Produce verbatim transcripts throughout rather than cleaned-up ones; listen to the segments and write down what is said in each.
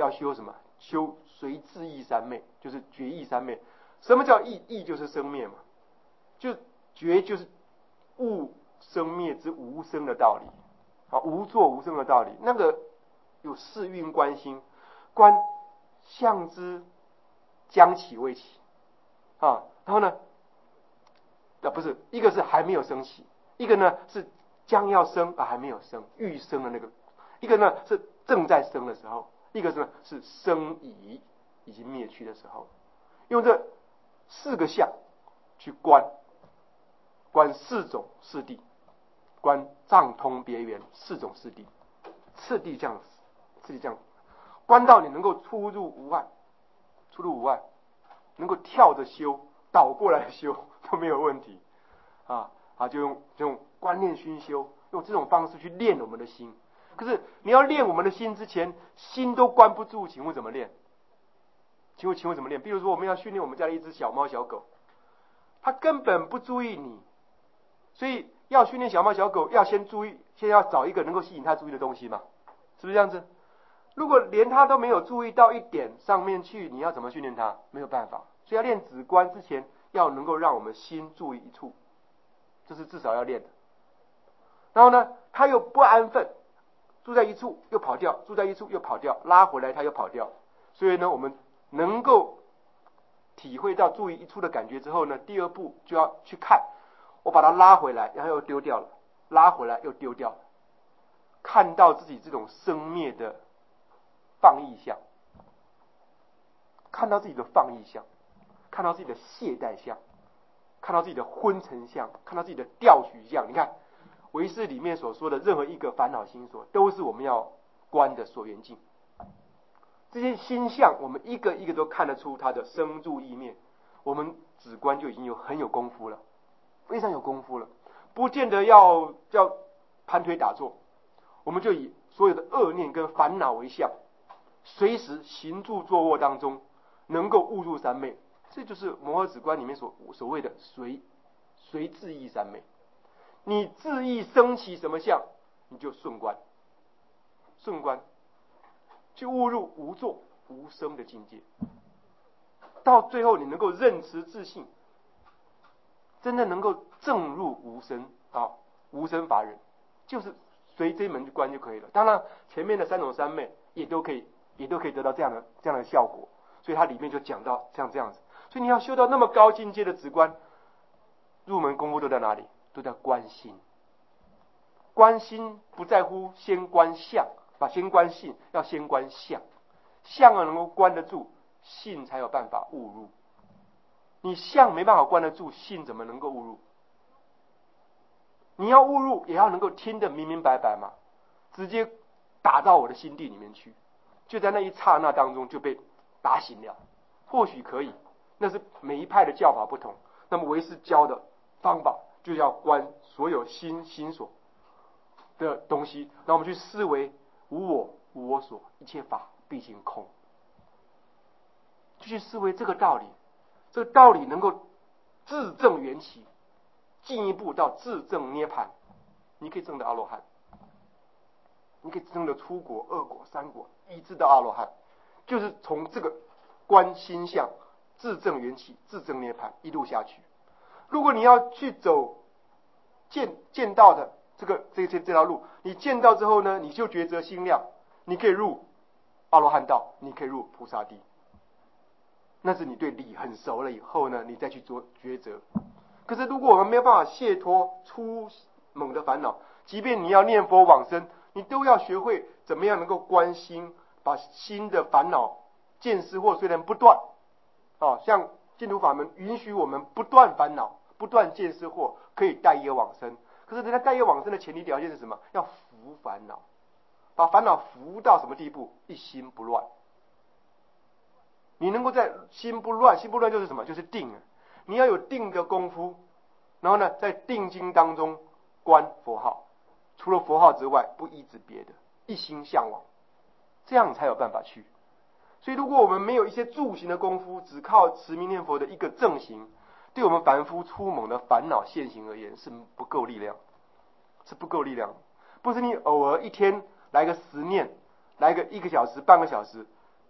要修什么？修随自意三昧，就是觉意三昧。什么叫意？意就是生灭嘛，就觉就是物生灭之无生的道理，啊，无作无生的道理。那个有四蕴观心，观相之将起未起，啊，然后呢，啊不是，一个是还没有升起，一个呢是将要生啊还没有生，欲生的那个，一个呢是正在生的时候，一个是呢是生已已经灭去的时候，用这四个相去观，观四种四谛，观藏通别圆四种四谛，次第这样子，次第这样，观到你能够出入无碍，出入无碍，能够跳着修，倒过来修都没有问题啊啊！就用这种观念熏修，用这种方式去练我们的心。可是你要练我们的心之前，心都关不住，请问怎么练？请问请问怎么练？比如说我们要训练我们家的一只小猫小狗，它根本不注意你，所以要训练小猫小狗，要先注意，先要找一个能够吸引它注意的东西嘛，是不是这样子？如果连它都没有注意到一点上面去，你要怎么训练它？没有办法。所以要练止观之前，要能够让我们心注意一处，这是至少要练的。然后呢，它又不安分，住在一处又跑掉，住在一处又跑掉，拉回来它又跑掉。所以呢，我们能够体会到注意一处的感觉之后呢，第二步就要去看，我把它拉回来，然后又丢掉了，拉回来又丢掉了，看到自己这种生灭的放逸相，看到自己的放逸相，看到自己的懈怠相，看到自己的昏沉相，看到自己的调取相。你看唯识里面所说的任何一个烦恼心所，都是我们要观的所缘境。这些心相我们一个一个都看得出它的生住意灭，我们止观就已经有很有功夫了，非常有功夫了，不见得要要盘腿打坐，我们就以所有的恶念跟烦恼为相，随时行住坐卧当中能够悟入三昧，这就是摩诃止观里面所所谓的随随自意三昧。你自意升起什么相，你就顺观，顺观去悟入无作无生的境界，到最后你能够认持自性，真的能够证入无生啊，无生法忍，就是随这一门去观就可以了。当然前面的三种三昧也都可以也都可以得到这样的这样的效果，所以它里面就讲到像这样子。所以你要修到那么高境界的止观，入门功夫都在哪里？都在观心。观心不在乎先观相，把先观性，要先观相，相啊能够观得住，性才有办法悟入。你相没办法观得住，性怎么能够悟入？你要悟入，也要能够听得明明白白嘛，直接打到我的心地里面去，就在那一刹那当中就被打醒了。或许可以，那是每一派的教法不同。那么唯识教的方法，就要观所有心心所的东西，让我们去思维无我无我所，一切法毕竟空，就去思维这个道理。这个道理能够自证缘起，进一步到自证涅槃，你可以证得阿罗汉，你可以证得初果、二果、三果，一直到阿罗汉，就是从这个观心相、自证缘起、自证涅槃一路下去。如果你要去走见见到的这个这这这条路，你见到之后呢，你就抉择心量，你可以入阿罗汉道，你可以入菩萨地。那是你对理很熟了以后呢，你再去做抉择。可是如果我们没有办法解脱初猛的烦恼，即便你要念佛往生，你都要学会怎么样能够观心，把心的烦恼见思惑虽然不断，啊，像净土法门允许我们不断烦恼，不断见思惑，可以带业往生。可是人家带业往生的前提条件是什么？要伏烦恼，把烦恼伏到什么地步？一心不乱。你能够在心不乱，心不乱就是什么？就是定。你要有定的功夫，然后呢，在定经当中观佛号，除了佛号之外，不依止别的，一心向往，这样才有办法去。所以，如果我们没有一些助行的功夫，只靠持名念佛的一个正行，对我们凡夫初猛的烦恼现行而言是不够力量，是不够力量。不是你偶尔一天来个十念，来个一个小时、半个小时，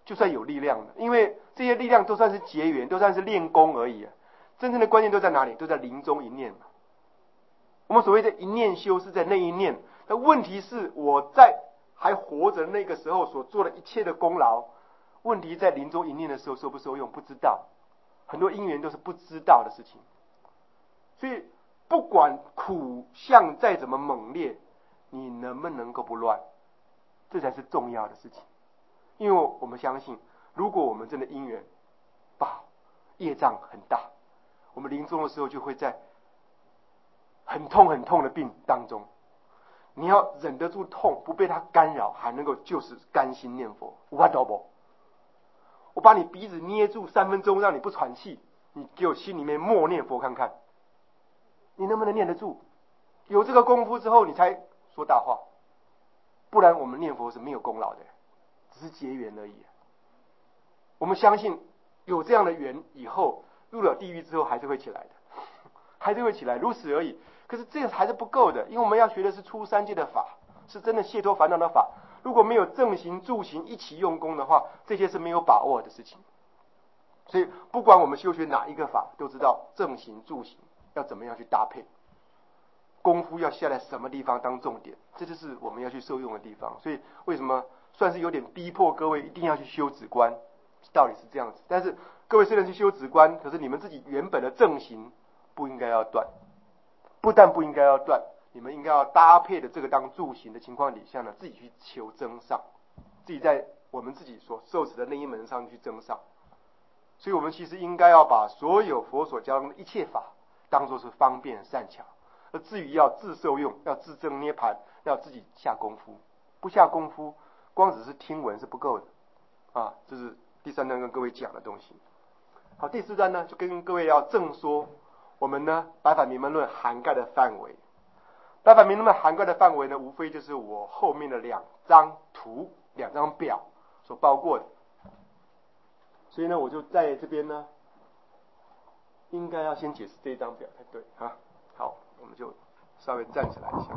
就算有力量了，因为这些力量都算是结缘，都算是练功而已啊。真正的关键都在哪里？都在临终一念嘛。我们所谓的一念修是在那一念，那问题是我在还活着那个时候所做的一切的功劳，问题在临终一念的时候受不受用不知道，很多因缘都是不知道的事情。所以不管苦相再怎么猛烈，你能不能够不乱，这才是重要的事情。因为我们相信，如果我们真的因缘不好，业障很大，我们临终的时候就会在很痛很痛的病当中，你要忍得住痛，不被它干扰，还能够就是甘心念佛。有法度不？我把你鼻子捏住三分钟，让你不喘气，你给我心里面默念佛看看，你能不能念得住？有这个功夫之后，你才说大话，不然我们念佛是没有功劳的，只是结缘而已。我们相信有这样的缘，以后入了地狱之后还是会起来的，还是会起来，如此而已。可是这个还是不够的，因为我们要学的是出三界的法，是真的解脱烦恼的法。如果没有正行助行一起用功的话，这些是没有把握的事情。所以不管我们修学哪一个法，都知道正行助行要怎么样去搭配，功夫要下在什么地方当重点，这就是我们要去受用的地方。所以为什么算是有点逼迫各位一定要去修止观，道理是这样子。但是各位虽然去修止观，可是你们自己原本的正行不应该要断，不但不应该要断，你们应该要搭配的这个当助行的情况底下呢，自己去求增上，自己在我们自己所受持的那一门上去增上。所以我们其实应该要把所有佛所教的一切法当作是方便善巧，而至于要自受用，要自证涅槃，要自己下功夫。不下功夫，光只是听闻是不够的啊。这是第三段跟各位讲的东西。好，第四段呢，就跟各位要正说我们呢百法明门论涵盖的范围。百法明门论涵盖的范围呢，无非就是我后面的两张图、两张表所包括的。所以呢，我就在这边呢，应该要先解释这张表才对啊。好，我们就稍微站起来一下。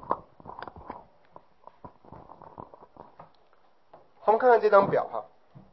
我们看看这张表哈。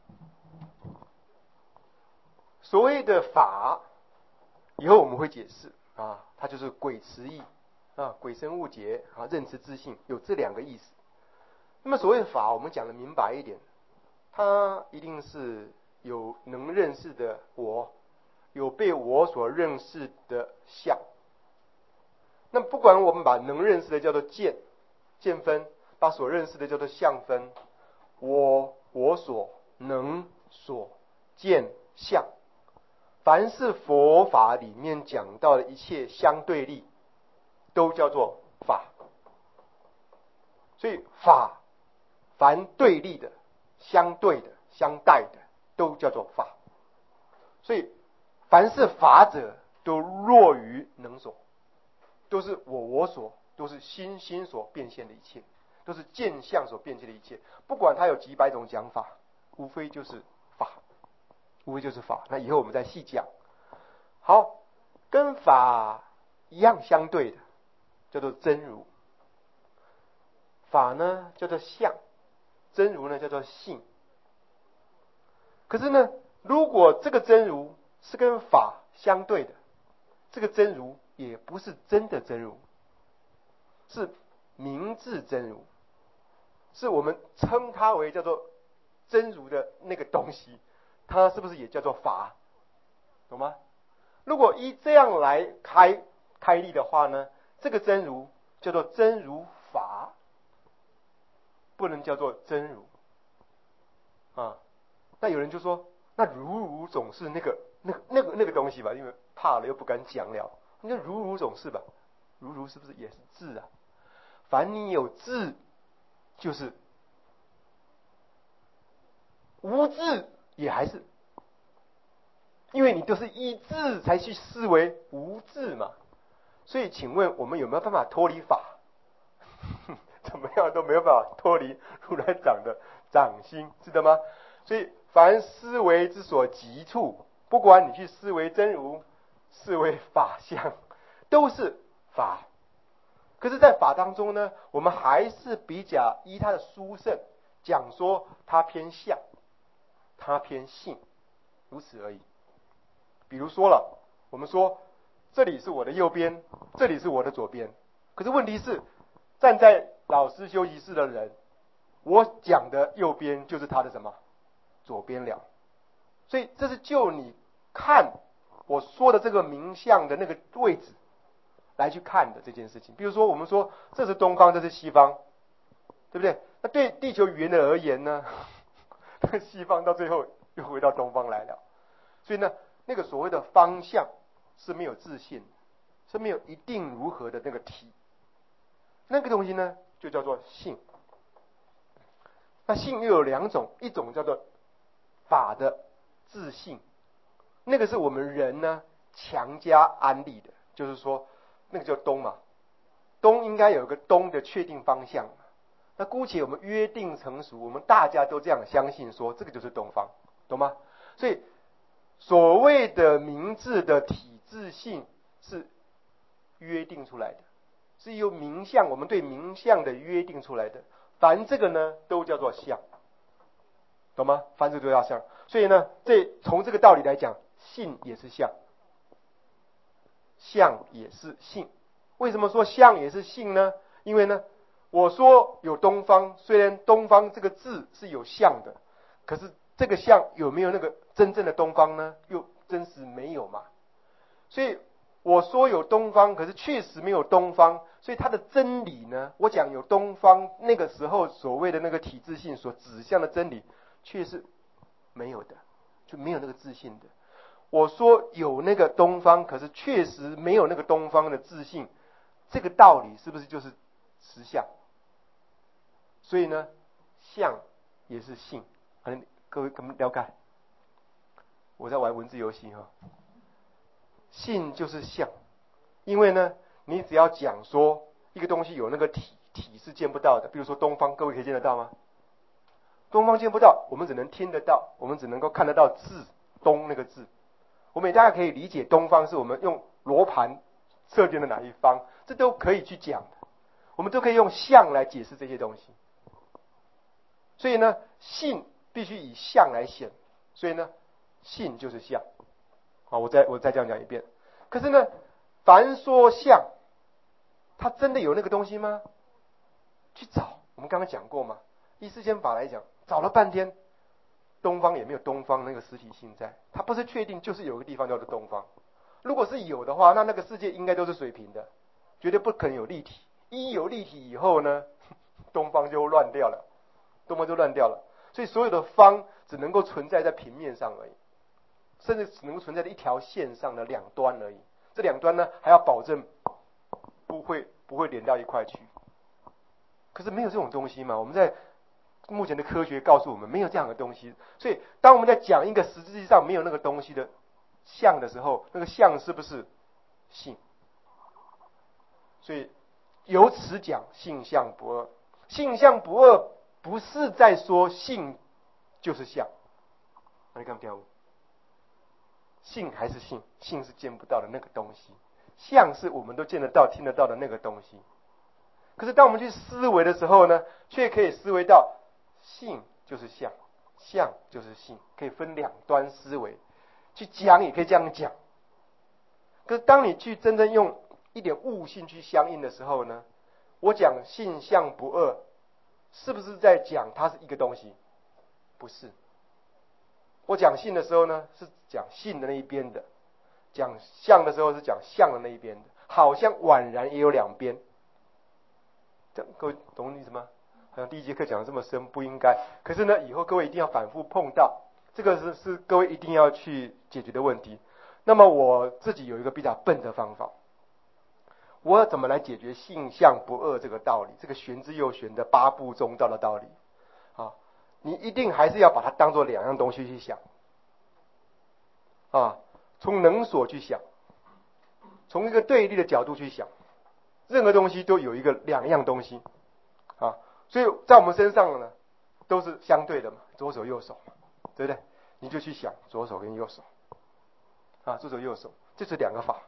所谓的法，以后我们会解释啊，它就是鬼词义啊，鬼生物结啊，认知自性，有这两个意思。那么所谓的法，我们讲的明白一点，它一定是有能认识的我，有被我所认识的相。那不管我们把能认识的叫做见，见分，把所认识的叫做相分，我我所能所见相，凡是佛法里面讲到的一切相对立，都叫做法。所以法，凡对立的、相对的、相待的，都叫做法。所以凡是法者，都落于能所，都是我我所，都是心心所变现的一切，都是见相所变现的一切。不管它有几百种讲法，无非就是法，无非就是法。那以后我们再细讲。好，跟法一样相对的，叫做真如。法呢叫做相，真如呢叫做性。可是呢，如果这个真如是跟法相对的，这个真如也不是真的真如，是明智真如，是我们称它为叫做真如的那个东西，它是不是也叫做法？懂吗？如果依这样来开开立的话呢，这个真如叫做真如法，不能叫做真如啊。那有人就说，那如如总是那个那个那个那个东西吧，因为怕了又不敢讲了。那如如总是吧，如如是不是也是智啊？凡你有智，就是无智也还是，因为你都是依智才去视为无智嘛。所以请问我们有没有办法脱离法？怎么样都没有办法脱离如来掌的掌心，知道吗？所以凡思维之所及处，不管你去思维真如，思维法相，都是法。可是在法当中呢，我们还是比较依它的殊胜，讲说它偏相。 它偏性，如此而已。比如说了，我们说这里是我的右边，这里是我的左边，可是问题是站在老师休息室的人，我讲的右边就是他的什么左边了。所以这是就你看我说的这个名相的那个位置来去看的这件事情。比如说我们说这是东方，这是西方，对不对？那对地球语言的而言呢，那个西方到最后又回到东方来了。所以呢，那个所谓的方向是没有自信，是没有一定如何的那个体，那个东西呢就叫做性。那性又有两种，一种叫做法的自性，那个是我们人呢强加安利的，就是说那个叫东嘛，东应该有一个东的确定方向。那姑且我们约定成熟，我们大家都这样相信说这个就是东方，懂吗？所以所谓的名字的体制性是约定出来的，是由名相，我们对名相的约定出来的。凡这个呢都叫做相，懂吗？凡这个都叫相。所以呢，这从这个道理来讲，性也是相，相也是性。为什么说相也是性呢？因为呢，我说有东方，虽然东方这个字是有相的，可是这个相有没有那个真正的东方呢？又真实没有嘛。所以我说有东方，可是确实没有东方，所以它的真理呢，我讲有东方，那个时候所谓的那个体制性所指向的真理，却是没有的，就没有那个自信的。我说有那个东方，可是确实没有那个东方的自信，这个道理是不是就是实相？所以呢，相也是性。各位可能了解？我在玩文字游戏哈。性就是相，因为呢，你只要讲说一个东西有那个体，体是见不到的。比如说东方，各位可以见得到吗？东方见不到，我们只能听得到，我们只能够看得到字，东那个字。我们大家可以理解，东方是我们用罗盘测定的哪一方，这都可以去讲的。我们都可以用相来解释这些东西。所以呢，性必须以相来显，所以呢，性就是相。好，我再我再这样讲一遍。可是呢，凡说相，它真的有那个东西吗？去找，我们刚刚讲过嘛。依世间法来讲，找了半天，东方也没有东方那个实体性在，它不是确定就是有个地方叫做东方。如果是有的话，那那个世界应该都是水平的，绝对不可能有立体。一有立体以后呢，东方就乱掉了，东方就乱掉了。所以所有的方只能够存在在平面上而已。甚至只能够存在在一条线上的两端而已，这两端呢还要保证不会不会连到一块去。可是没有这种东西嘛，我们在目前的科学告诉我们没有这样的东西。所以当我们在讲一个实际上没有那个东西的相的时候，那个相是不是性？所以由此讲性相不二，性相不二不是在说性就是相。你看不看？性还是性，性是见不到的那个东西，相是我们都见得到、听得到的那个东西。可是当我们去思维的时候呢，却可以思维到性就是相，相就是性，可以分两端思维去讲，也可以这样讲。可是当你去真正用一点悟性去相应的时候呢，我讲性相不二，是不是在讲它是一个东西？不是。我讲性的时候呢，是讲性的那一边的；讲相的时候是讲相的那一边的，好像宛然也有两边。这各位懂我意思吗？好像第一节课讲的这么深，不应该。可是呢，以后各位一定要反复碰到，这个是是各位一定要去解决的问题。那么我自己有一个比较笨的方法，我要怎么来解决性相不二这个道理？这个玄之又玄的八部中道的道理啊。你一定还是要把它当作两样东西去想啊，从能所去想，从一个对立的角度去想，任何东西都有一个两样东西啊，所以在我们身上呢都是相对的嘛，左手右手嘛，对不对？你就去想左手跟右手啊，左手右手，这是两个法。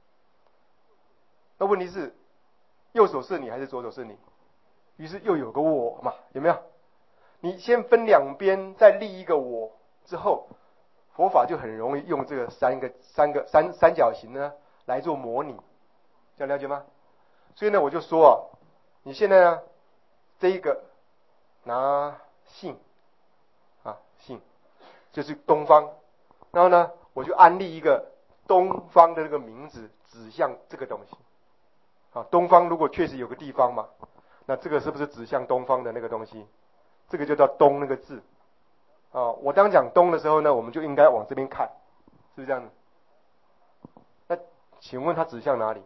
那问题是右手是你还是左手是你？于是又有个我嘛，有没有？你先分两边，再立一个我， 之后，佛法就很容易用这个三个三个三三角形呢来做模拟，这样了解吗？所以呢，我就说啊，你现在呢这一个拿性啊性就是东方，然后呢我就安立一个东方的这个名字指向这个东西啊，东方如果确实有个地方嘛，那这个是不是指向东方的那个东西？这个就叫东那个字啊。我当讲东的时候呢，我们就应该往这边看，是不是这样子？那请问它指向哪里？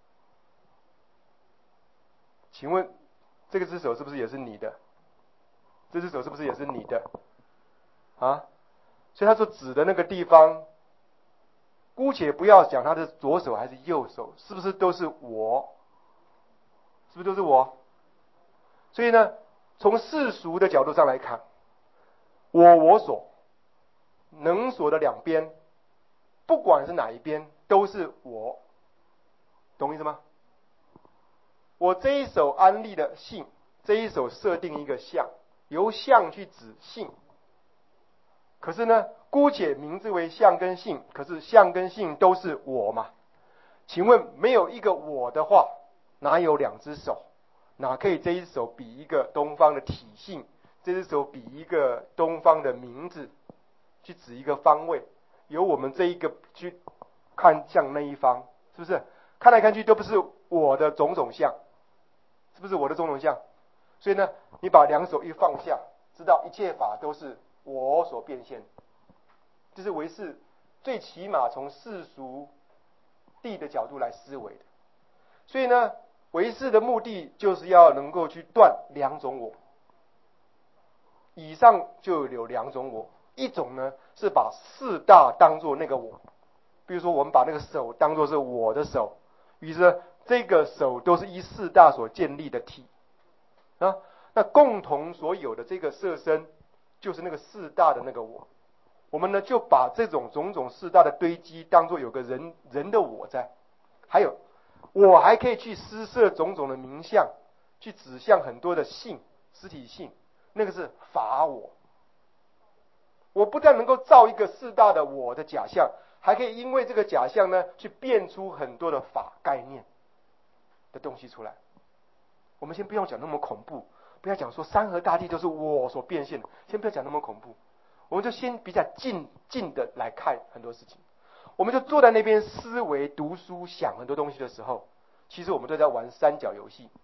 请问这个只手是不是也是你的？这只手是不是也是你的？啊？所以他说指的那个地方，姑且不要讲他的左手还是右手，是不是都是我？是不是都是我？所以呢，从世俗的角度上来看，我我所能所的两边，不管是哪一边，都是我，懂意思吗？我这一手安立的性，这一手设定一个相，由相去指性。可是呢，姑且名字为相跟性，可是相跟性都是我嘛？请问没有一个我的话，哪有两只手？哪可以这一手比一个东方的体性，这只手比一个东方的名字，去指一个方位，由我们这一个去看向那一方，是不是？看来看去都不是我的种种相，是不是我的种种相？所以呢，你把两手一放下，知道一切法都是我所变现，这是唯识最起码从世俗谛的角度来思维的。所以呢，唯识的目的就是要能够去断两种我。以上就有两种我，一种呢是把四大当作那个我，比如说我们把那个手当作是我的手，于是这个手都是依四大所建立的体啊，那共同所有的这个色身就是那个四大的那个我。我们呢就把这种种种四大的堆积当作有个人人的我在，还有我还可以去施设种种的名相，去指向很多的性实体性，那个是法我。我不但能够造一个四大的我的假象，还可以因为这个假象呢去变出很多的法概念的东西出来。我们先不要讲那么恐怖，不要讲说山河大地都是我所变现的，先不要讲那么恐怖，我们就先比较近近的来看很多事情。我们就坐在那边思维读书想很多东西的时候，其实我们都在玩三角游戏，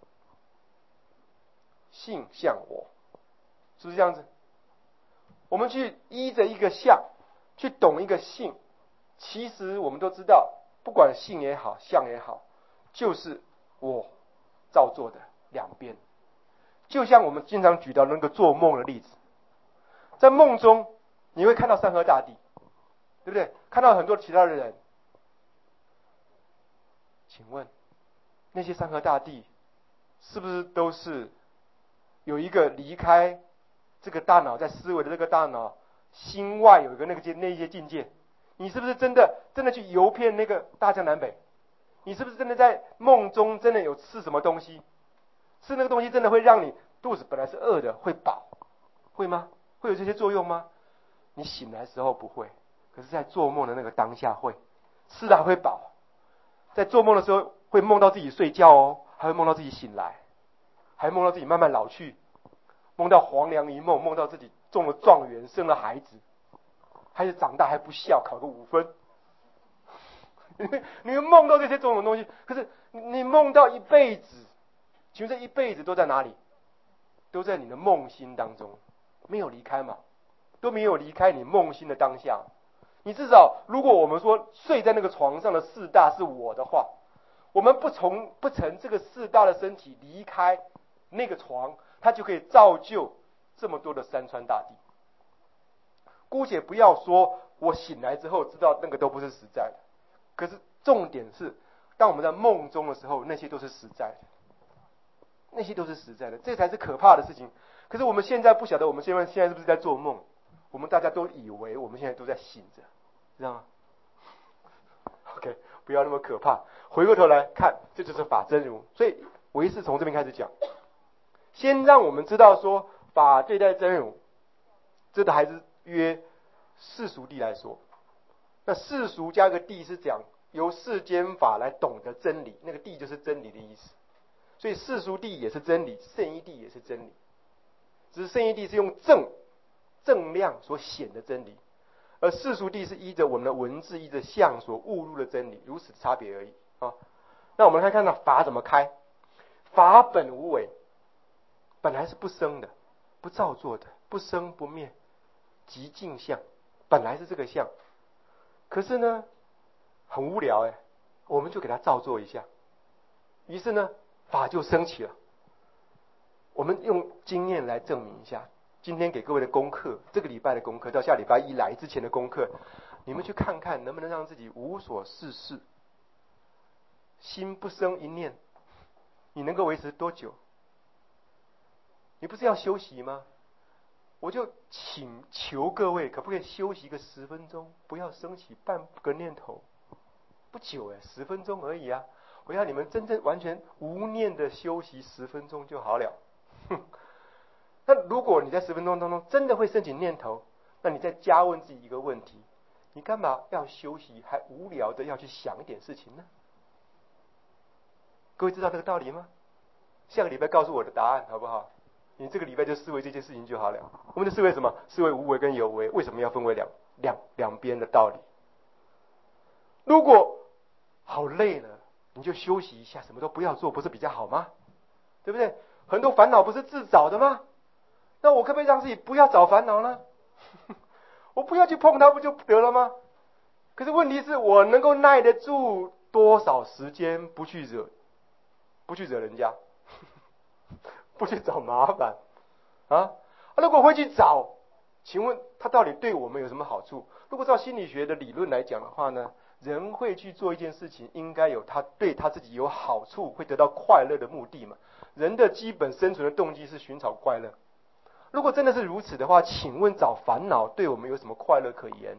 性相我，是不是这样子？我们去依着一个相去懂一个性，其实我们都知道，不管性也好相也好，就是我造作的两边。就像我们经常举到那个做梦的例子，在梦中你会看到山河大地，对不对？看到很多其他的人，请问那些山河大地是不是都是有一个离开这个大脑在思维的这个大脑心外有一个那个那一些境界？你是不是真的真的去游遍那个大江南北？你是不是真的在梦中真的有吃什么东西？吃那个东西真的会让你肚子本来是饿的会饱，会吗？会有这些作用吗？你醒来的时候不会，可是在做梦的那个当下会，吃了还会饱。在做梦的时候会梦到自己睡觉哦，还会梦到自己醒来，还梦到自己慢慢老去，梦到黄粱一梦，梦到自己中了状元，生了孩子，孩子长大还不孝，考个五分。你会梦到这些种种东西，可是你梦到一辈子，请问这一辈子都在哪里？都在你的梦心当中，没有离开嘛？都没有离开你梦心的当下。你至少，如果我们说睡在那个床上的四大是我的话，我们不从不曾这个四大的身体离开那个床，它就可以造就这么多的山川大地。姑且不要说我醒来之后知道那个都不是实在的，可是重点是，当我们在梦中的时候，那些都是实在的，那些都是实在的，这才是可怕的事情。可是我们现在不晓得，我们现在现在是不是在做梦？我们大家都以为我们现在都在醒着，知道吗 ？OK， 不要那么可怕。回过头来看，这就是法真如。所以唯识从这边开始讲，先让我们知道说法对待真如，这个还是约世俗谛来说，那世俗加个谛是讲由世间法来懂得真理，那个谛就是真理的意思。所以世俗谛也是真理，圣义谛也是真理，只是圣义谛是用正正量所显的真理，而世俗谛是依着我们的文字、依着相所误入的真理，如此差别而已啊。那我们来看到法怎么开，法本无为，本来是不生的，不造作的，不生不灭，即净相，本来是这个相。可是呢，很无聊哎，我们就给它造作一下，于是呢，法就升起了。我们用经验来证明一下。今天给各位的功课，这个礼拜的功课到下礼拜一来之前的功课，你们去看看能不能让自己无所事事，心不生一念，你能够维持多久？你不是要休息吗？我就请求各位，可不可以休息个十分钟，不要升起半个念头，不久哎，十分钟而已啊！我要你们真正完全无念的休息十分钟就好了。那如果你在十分钟当中真的会升起念头，那你再加问自己一个问题：你干嘛要休息，还无聊的要去想一点事情呢？各位知道这个道理吗？下个礼拜告诉我的答案好不好？你这个礼拜就思维这件事情就好了。我们的思维什么？思维无为跟有为，为什么要分为两两两边的道理？如果好累了，你就休息一下，什么都不要做，不是比较好吗？对不对？很多烦恼不是自找的吗？那我可不可以让自己不要找烦恼呢？我不要去碰它，不就得了吗？可是问题是我能够耐得住多少时间不去惹，不去惹人家，不去找麻烦啊？如果会去找，请问他到底对我们有什么好处？如果照心理学的理论来讲的话呢，人会去做一件事情，应该有他对他自己有好处，会得到快乐的目的嘛。人的基本生存的动机是寻找快乐。如果真的是如此的话，请问找烦恼对我们有什么快乐可言？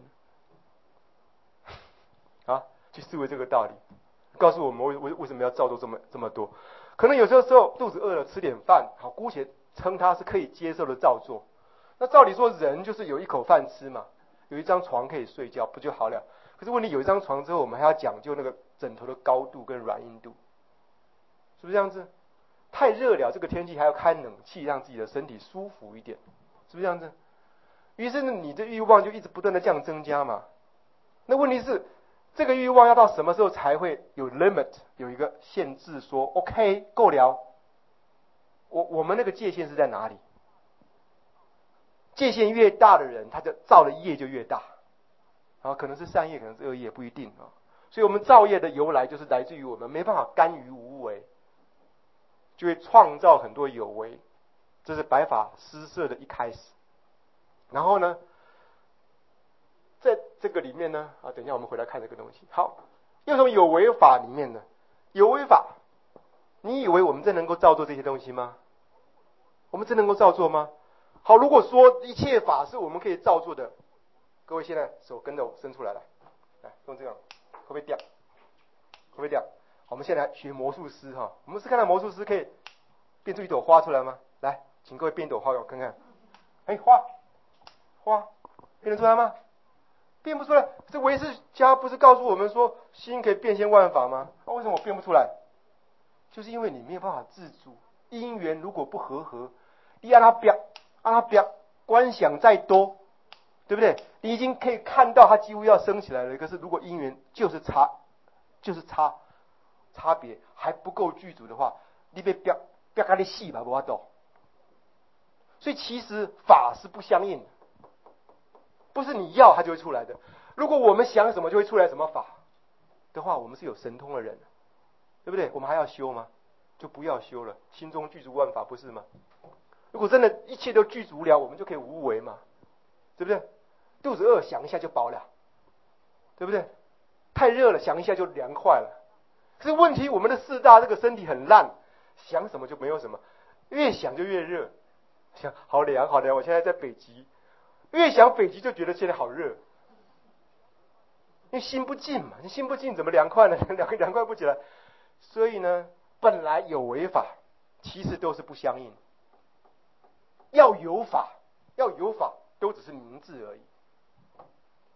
啊，去思维这个道理，告诉我们为为为什么要造作这么这么多？可能有时候时候肚子饿了，吃点饭，好，姑且称它是可以接受的造作。那照理说，人就是有一口饭吃嘛，有一张床可以睡觉，不就好了？可是问题有一张床之后，我们还要讲究那个枕头的高度跟软硬度，是不是这样子？太热了，这个天气还要开冷气，让自己的身体舒服一点，是不是这样子？于是呢，你的欲望就一直不断的这样增加嘛。那问题是，这个欲望要到什么时候才会有 limit， 有一个限制说 OK 够了？我我们那个界限是在哪里？界限越大的人，他的造的业就越大，啊，可能是善业，可能是恶业，不一定啊。所以我们造业的由来就是来自于我们没办法甘于无为，就会创造很多有为，这是白法施设的一开始。然后呢，在这个里面呢，啊，等一下我们回来看这个东西。好，又从有为法里面呢，有为法，你以为我们真能够造作这些东西吗？我们真能够造作吗？好，如果说一切法是我们可以造作的，各位现在手跟着我伸出来，来，来用这样，会不会掉？会不会掉？好，我们现在来学魔术师哈，我们是看到魔术师可以变出一朵花出来吗？来，请各位变一朵花给我看看。哎，花，花，变得出来吗？变不出来。这唯识家不是告诉我们说心可以变现万法吗？那、啊、为什么我变不出来？就是因为你没有办法自主，因缘如果不和合，你让它变，让它变，观想再多，对不对？你已经可以看到它几乎要升起来了，可是如果因缘就是差，就是差差别还不够具足的话，你被变变开的细吧，不法懂。所以其实法是不相应的，不是你要它就会出来的。如果我们想什么就会出来什么法的话，我们是有神通的人，对不对？我们还要修吗？就不要修了，心中具足万法，不是吗？如果真的一切都具足了，我们就可以无为嘛，对不对？肚子饿想一下就饱了，对不对？太热了想一下就凉快了。可是问题我们的四大这个身体很烂，想什么就没有什么，越想就越热，想好凉好凉，我现在在北极，越想北极就觉得现在好热，因为心不静嘛，你心不静怎么凉快呢？凉凉快不起来。所以呢，本来有为法其实都是不相应，要有法要有法都只是名字而已。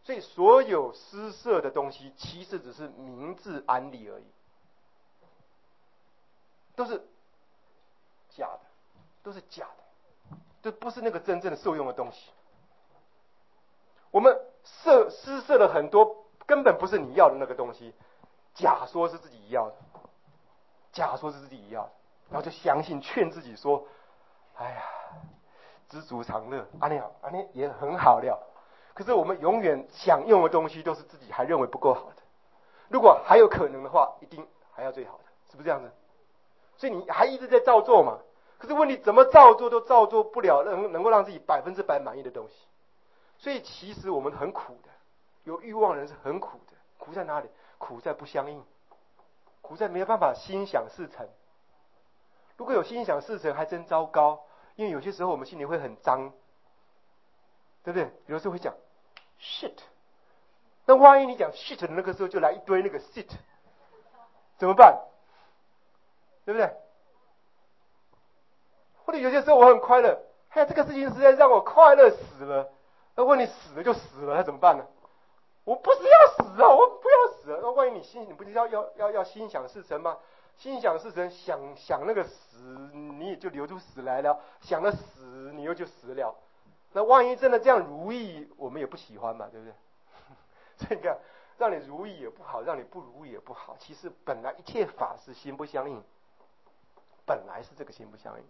所以所有施舍的东西，其实只是明字安利而已，都是假的，都是假的，这不是那个真正的受用的东西。我们设施设了很多，根本不是你要的那个东西，假说是自己要的，假说是自己要的，然后就相信劝自己说：“哎呀，知足常乐，安利好，安利也很好了。”可是我们永远想用的东西都是自己还认为不够好的，如果还有可能的话，一定还要最好的，是不是这样子？所以你还一直在照做嘛？可是问题怎么照做都照做不了能能够让自己百分之百满意的东西。所以其实我们很苦的，有欲望的人是很苦的。苦在哪里？苦在不相应，苦在没有办法心想事成。如果有心想事成，还真糟糕。因为有些时候我们心里会很脏，对不对？有的时候会讲 shit， 那万一你讲 shit 的那个时候就来一堆那个 sit， 怎么办？对不对？或者有些时候我很快乐，哎呀，这个事情实在让我快乐死了。那问你死了就死了，那怎么办呢？我不是要死啊，我不要死了。那万一你心，你不是要要要要心想事成吗？心想事成，想想那个死，你也就流出死来了；想了死，你又就死了。那万一真的这样如意，我们也不喜欢嘛，对不对？这个让你如意也不好，让你不如意也不好。其实本来一切法是心不相应，本来是这个心不相应。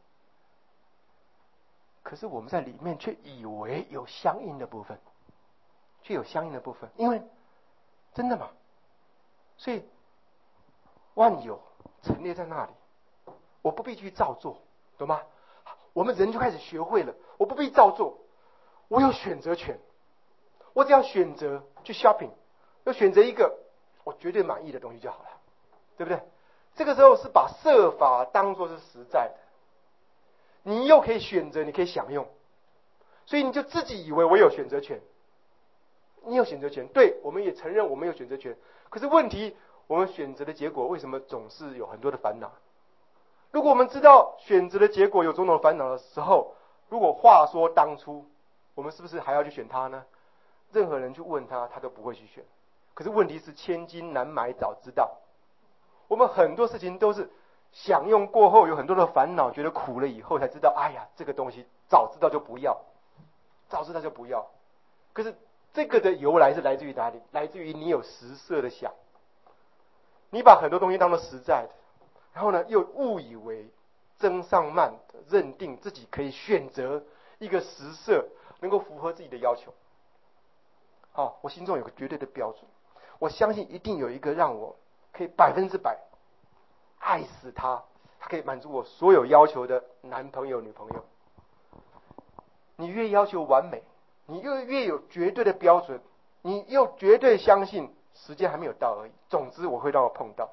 可是我们在里面却以为有相应的部分，却有相应的部分，因为真的嘛，所以万有陈列在那里，我不必去照做，懂吗？我们人就开始学会了，我不必照做，我有选择权，我只要选择去 shopping， 要选择一个我绝对满意的东西就好了，对不对？这个时候是把设法当作是实在的。你又可以选择，你可以享用，所以你就自己以为我有选择权，你有选择权，对，我们也承认我们有选择权。可是问题，我们选择的结果为什么总是有很多的烦恼？如果我们知道选择的结果有种种烦恼的时候，如果话说当初，我们是不是还要去选它呢？任何人去问他，他都不会去选。可是问题是千金难买早知道，我们很多事情都是享用过后有很多的烦恼，觉得苦了以后才知道，哎呀，这个东西早知道就不要，早知道就不要。可是这个的由来是来自于哪里？来自于你有实色的想，你把很多东西当作实在的，然后呢又误以为增上慢的认定自己可以选择一个实色能够符合自己的要求。好，我心中有个绝对的标准，我相信一定有一个让我可以百分之百爱死他，他可以满足我所有要求的男朋友女朋友。你越要求完美，你越越有绝对的标准，你又绝对相信时间还没有到而已。总之我会让我碰到。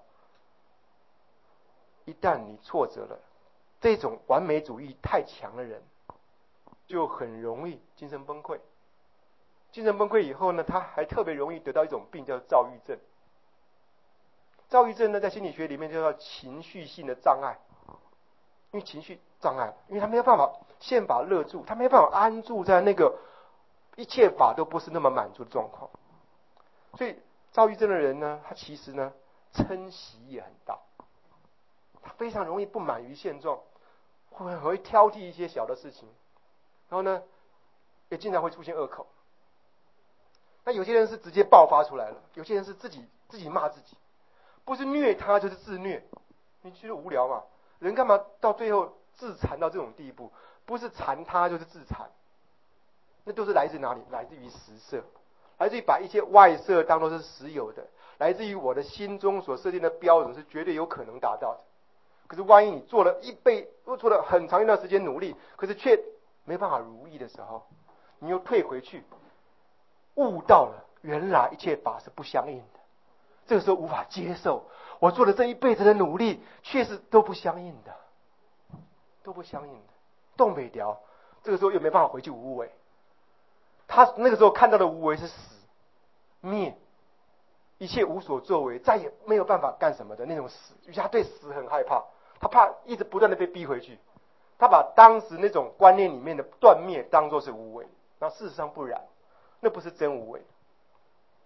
一旦你挫折了，这种完美主义太强的人，就很容易精神崩溃。精神崩溃以后呢，他还特别容易得到一种病，叫躁郁症。躁郁症呢，在心理学里面就叫情绪性的障碍，因为情绪障碍，因为他没有办法先把勒住，他没有办法安住在那个一切法都不是那么满足的状况。所以躁郁症的人呢，他其实呢嗔习也很大，他非常容易不满于现状，会很会挑剔一些小的事情，然后呢也经常会出现恶口。那有些人是直接爆发出来了，有些人是自己自己骂自己，不是虐他就是自虐。你觉得无聊嘛？人干嘛到最后自残到这种地步？不是残他就是自残，那都是来自哪里？来自于实色，来自于把一切外色当作是实有的，来自于我的心中所设定的标准是绝对有可能达到的。可是万一你做了一倍，又做了很长一段时间努力，可是却没办法如意的时候，你又退回去，悟到了原来一切法是不相应的。这个时候无法接受，我做了这一辈子的努力，确实都不相应的，都不相应的。东北调，这个时候又没办法回去无为。他那个时候看到的无为是死灭，一切无所作为，再也没有办法干什么的那种死。于是他对死很害怕，他怕一直不断的被逼回去。他把当时那种观念里面的断灭当作是无为，那事实上不然，那不是真无为。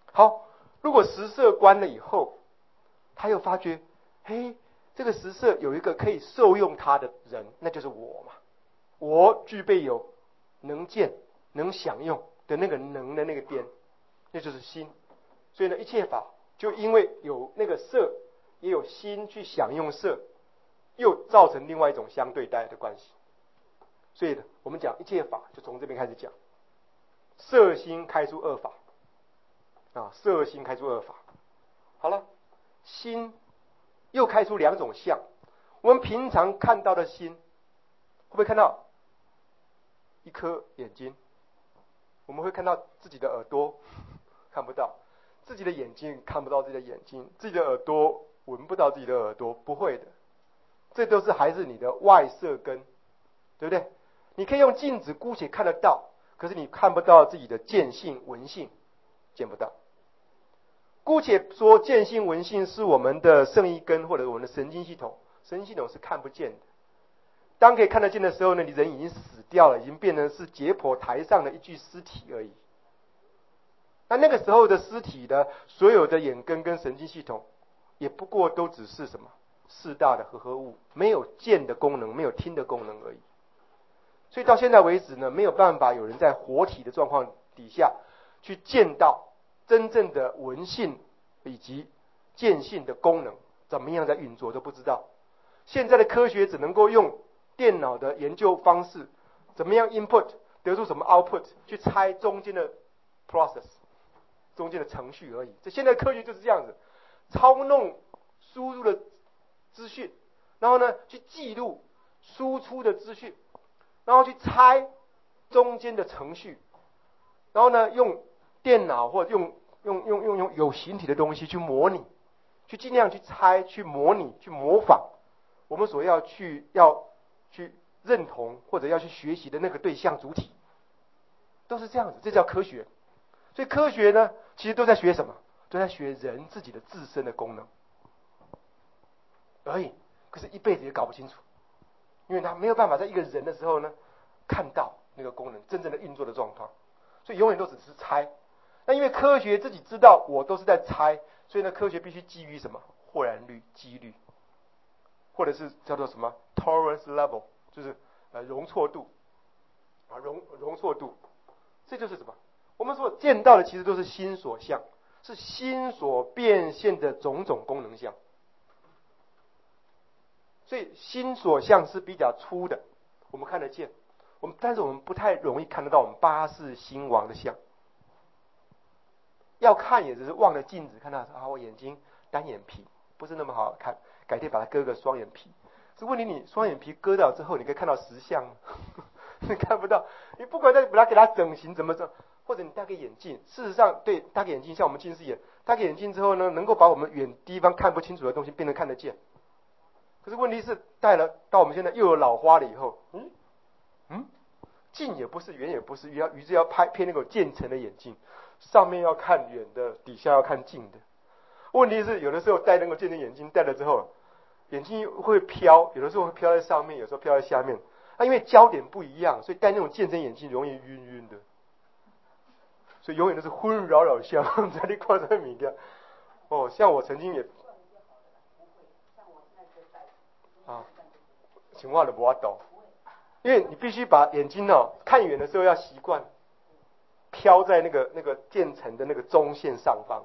好，如果十色关了以后，他又发觉，嘿，这个十色有一个可以受用他的人，那就是我嘛。我具备有能见、能享用的那个能的那个边，那就是心。所以呢，一切法就因为有那个色，也有心去享用色，又造成另外一种相对待的关系。所以呢，我们讲一切法就从这边开始讲，色心开出二法啊，色心开出二法。好了，心又开出两种相。我们平常看到的心，会不会看到一颗眼睛？我们会看到自己的耳朵，看不到；自己的眼睛看不到自己的眼睛；自己的耳朵闻不到自己的耳朵，不会的。这都是还是你的外色根，对不对？你可以用镜子姑且看得到，可是你看不到自己的见性、闻性，见不到。姑且说见性、闻性是我们的圣意根或者我们的神经系统，神经系统是看不见的。当可以看得见的时候呢，你人已经死掉了，已经变成是解剖台上的一具尸体而已。那那个时候的尸体的所有的眼根跟神经系统，也不过都只是什么四大的合合物，没有见的功能，没有听的功能而已。所以到现在为止呢，没有办法有人在活体的状况底下去见到真正的闻性以及见性的功能怎么样在运作都不知道。现在的科学只能够用电脑的研究方式，怎么样 input 得出什么 output 去猜中间的 process 中间的程序而已。这现在科学就是这样子，操弄输入的资讯，然后呢去记录输出的资讯，然后去猜中间的程序，然后呢用电脑或者用用用用用有形体的东西去模拟，去尽量去猜、去模拟、去模仿我们所要去要去认同或者要去学习的那个对象主体，都是这样子，这叫科学。所以科学呢，其实都在学什么？都在学人自己的自身的功能而已。可是，一辈子也搞不清楚，因为他没有办法在一个人的时候呢，看到那个功能真正的运作的状况，所以永远都只是猜。那因为科学自己知道我都是在猜，所以呢，科学必须基于什么？或然率、几率，或者是叫做什么 tolerance level， 就是呃容错度啊，容容错度，这就是什么？我们所见到的其实都是心所相，是心所变现的种种功能相。所以心所相是比较粗的，我们看得见，我们但是我们不太容易看得到我们八识心王的相。要看也只是望着镜子看到啊，我眼睛单眼皮不是那么好看，改天把它割个双眼皮。是问题你双眼皮割掉之后，你可以看到实相吗？你看不到。你不管再把它给它整形怎么整，或者你戴个眼镜，事实上对戴个眼镜，像我们近视眼，戴个眼镜之后呢，能够把我们远地方看不清楚的东西变得看得见。可是问题是戴了到我们现在又有老花了以后，嗯嗯，近也不是，远也不是，于要于是要拍配那种渐层的眼镜，上面要看远的，底下要看近的。问题是有的时候戴那个渐层眼镜戴了之后，眼睛会飘，有的时候会飘在上面，有时候飘在下面。啊，因为焦点不一样，所以戴那种渐层眼镜容易晕晕的，所以永远都是昏扰扰相在那块上面的。哦，像我曾经也啊，情况的不要抖，因为你必须把眼睛哦看远的时候要习惯飘在那个那个渐层的那个中线上方。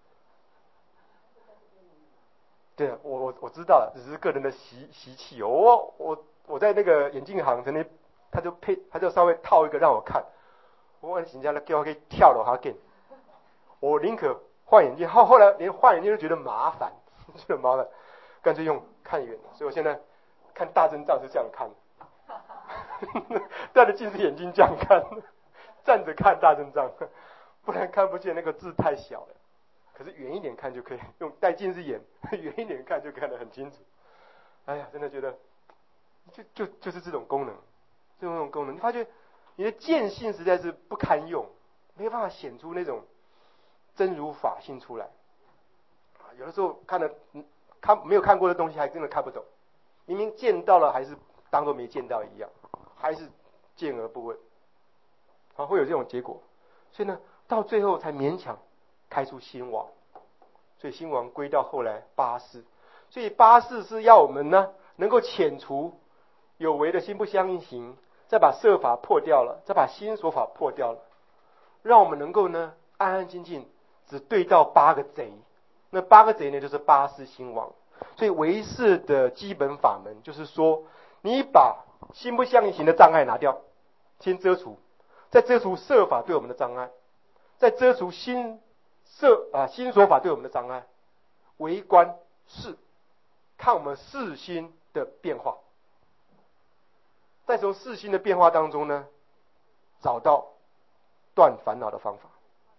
对，我我我知道了，只是个人的习习气哦。我我我在那个眼镜行曾经，他就配他就稍微套一个让我看，我问人家了叫我可以跳了哈给，我宁可换眼镜，后后来连换眼镜都觉得麻烦，觉得麻烦，干脆用看远的。所以我现在看大阵仗是这样看的，戴着近视眼镜这样看，站着看大阵仗，不然看不见，那个字太小了。可是远一点看就可以，用戴近视眼远一点看就看得很清楚。哎呀，真的觉得就就就是这种功能，这种功能，你发觉你的见性实在是不堪用，没有办法显出那种真如法性出来。有的时候看了看没有看过的东西，还真的看不懂。明明见到了，还是当作没见到一样，还是见而不闻。好，会有这种结果。所以呢，到最后才勉强开出新王，所以新王归到后来八世。所以八世是要我们呢能够遣除有为的心不相应行，再把设法破掉了，再把心所法破掉了，让我们能够呢安安静静只对到八个贼。那八个贼呢就是八世兴亡。所以唯识的基本法门就是说，你把心不相应行的障碍拿掉，先遮除，再遮除设法对我们的障碍，再遮除心设啊心所法对我们的障碍，唯观事，看我们事心的变化，再从事心的变化当中呢，找到断烦恼的方法。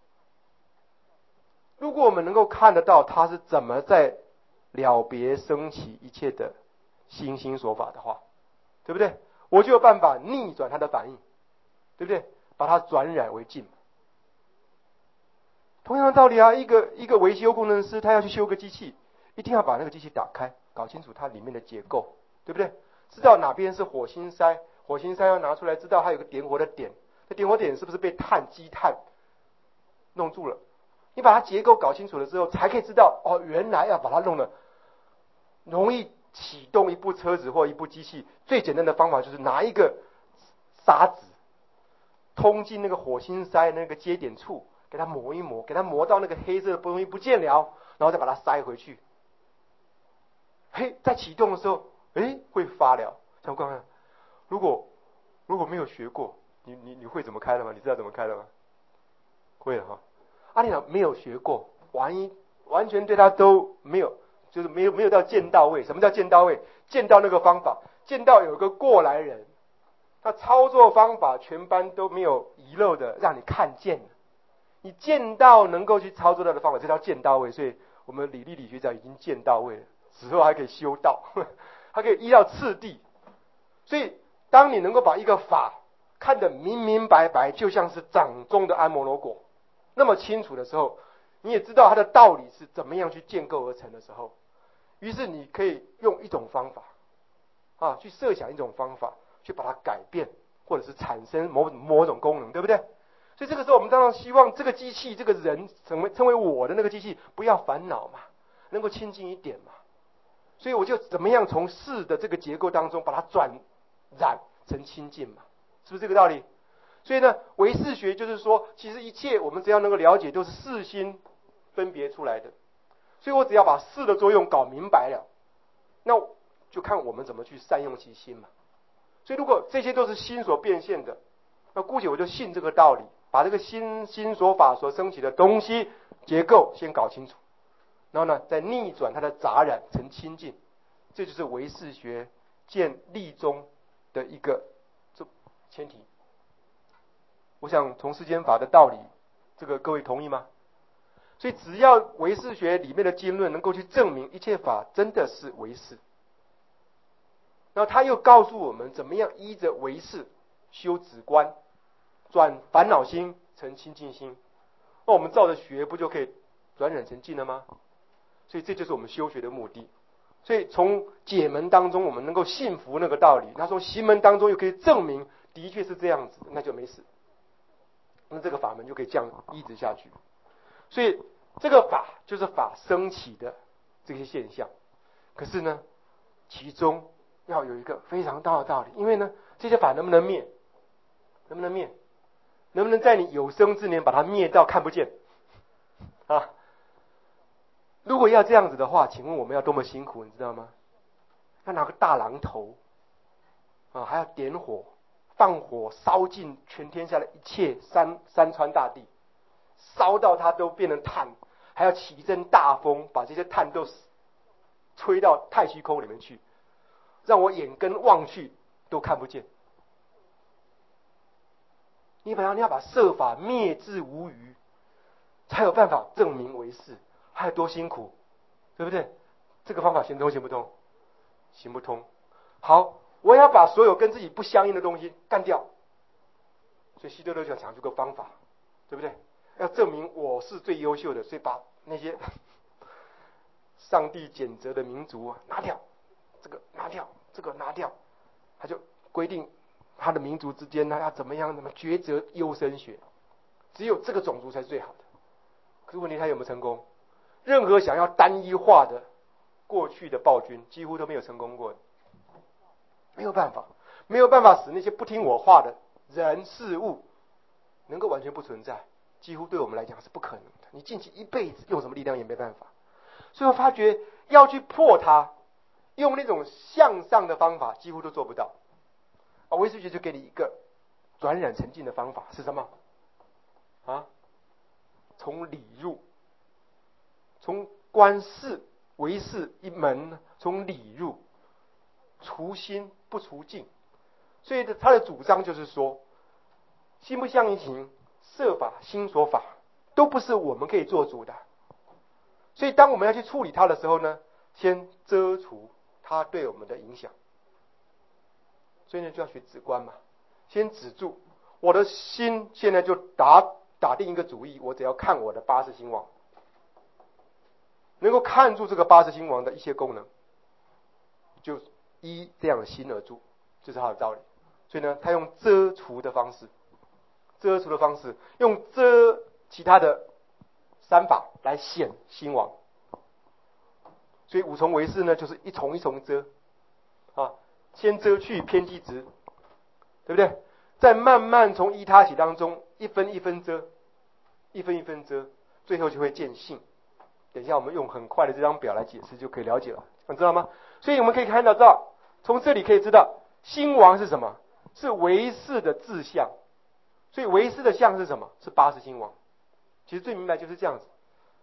如果我们能够看得到他是怎么在了别升起一切的心心所法的话，对不对？我就有办法逆转他的反应，对不对？把它转染为净。同样的道理啊，一个一个维修工程师，他要去修个机器，一定要把那个机器打开，搞清楚它里面的结构，对不对？知道哪边是火星塞，火星塞要拿出来，知道它有个点火的点，那点火点是不是被碳积碳弄住了？你把它结构搞清楚了之后，才可以知道哦，原来要把它弄得容易启动一部车子或一部机器。最简单的方法就是拿一个砂纸通进那个火星塞那个接点处，给它磨一磨，给它磨到那个黑色的东西不见了，然后再把它塞回去。嘿，在启动的时候，哎，会发了。像刚刚，如果如果没有学过，你你你会怎么开的吗？你知道怎么开的吗？会了哈。阿里长没有学过，完一完全对他都没有，就是没有没有到见到位。什么叫见到位？见到那个方法，见到有个过来人，他操作方法全班都没有遗漏的让你看见。你见到能够去操作到的方法，这叫见到位。所以我们李立理学长已经见到位了，之后还可以修道，还可以依照次第。所以当你能够把一个法看得明明白白，就像是掌中的安摩罗果那么清楚的时候，你也知道它的道理是怎么样去建构而成的时候，于是你可以用一种方法啊，去设想一种方法，去把它改变，或者是产生某某种功能，对不对？所以这个时候，我们当然希望这个机器、这个人成为成为我的那个机器，不要烦恼嘛，能够清净一点嘛。所以我就怎么样从事的这个结构当中，把它转染成清净嘛，是不是这个道理？所以呢，唯识学就是说，其实一切我们只要能够了解，都是识心分别出来的。所以我只要把识的作用搞明白了，那就看我们怎么去善用其心嘛。所以如果这些都是心所变现的，那姑且我就信这个道理，把这个心心所法所升起的东西结构先搞清楚，然后呢，再逆转它的杂染成清净。这就是唯识学建立宗的一个前提。我想从世间法的道理，这个各位同意吗？所以只要唯识学里面的经论能够去证明一切法真的是唯识，然后他又告诉我们怎么样依着唯识修止观，转烦恼心成清净心，那我们照着学不就可以转染成净了吗？所以这就是我们修学的目的。所以从解门当中我们能够信服那个道理，那从行门当中又可以证明的确是这样子，那就没事，那这个法门就可以这样一直下去。所以这个法就是法升起的这些现象，可是呢，其中要有一个非常大的道理，因为呢，这些法能不能灭？能不能灭？能不能在你有生之年把它灭到看不见？啊！如果要这样子的话，请问我们要多么辛苦，你知道吗？要拿个大榔头啊，还要点火，放火烧尽全天下的一切山山川大地，烧到它都变成炭，还要起一阵大风，把这些炭都吹到太虚空里面去，让我眼根望去都看不见。你本来你要把设法灭至无余，才有办法证明为是，还有多辛苦，对不对？这个方法行通行不通？行不通。好，我要把所有跟自己不相应的东西干掉，所以希特勒就想想出个方法，对不对？要证明我是最优秀的，所以把那些上帝谴责的民族拿掉，这个拿掉，这个拿掉，他就规定他的民族之间呢要怎么样怎么抉择优生学，只有这个种族才是最好的。 可是问题他有没有成功？任何想要单一化的过去的暴君，几乎都没有成功过的。没有办法，没有办法使那些不听我话的人事物能够完全不存在，几乎对我们来讲是不可能的。你尽其一辈子用什么力量也没办法。所以我发觉要去破它，用那种向上的方法几乎都做不到。啊，维世学就给你一个转染成净的方法是什么？啊，从理入，从观世唯识一门，从理入，除心不除境。所以他的主张就是说，心不相应，色法心所法都不是我们可以做主的。所以当我们要去处理它的时候呢，先遮除它对我们的影响。所以呢，就要学止观嘛，先止住我的心。现在就打打定一个主意，我只要看我的八识心王，能够看住这个八识心王的一些功能，就依这样的心而住，这是他的道理。所以呢，他用遮除的方式，遮除的方式，用遮其他的三法来显心王。所以五重唯识呢，就是一重一重遮啊，先遮去偏激执，对不对？再慢慢从依他起当中一分一分遮，一分一分遮，最后就会见性。等一下我们用很快的这张表来解释就可以了解了，你知道吗？所以我们可以看到，到从这里可以知道，心王是什么？是唯识的志向。所以唯识的相是什么？是八识心王。其实最明白就是这样子。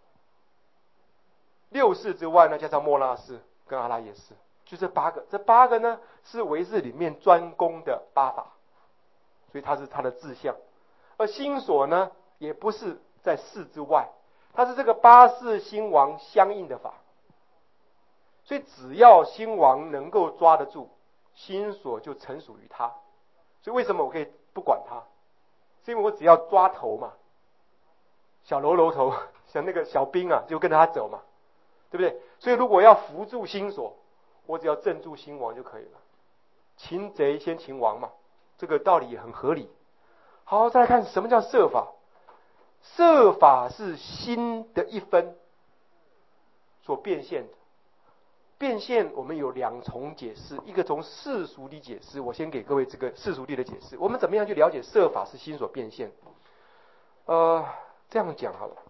六识之外呢，加上莫那识跟阿赖耶识，就这八个。这八个呢，是唯识里面专攻的八法，所以它是它的志向。而心所呢，也不是在识之外，它是这个八识心王相应的法。所以只要心王能够抓得住，心所就成属于他。所以为什么我可以不管它？是因为我只要抓头嘛，小喽啰头，像那个小兵啊，就跟着他走嘛，对不对？所以如果要扶住心所，我只要镇住心王就可以了。擒贼先擒王嘛，这个道理也很合理。好，再来看什么叫色法。色法是心的一分所变现的。变现我们有两重解释，一个从世俗理解释，我先给各位这个世俗理的解释。我们怎么样去了解色法是心所变现？呃，这样讲好了。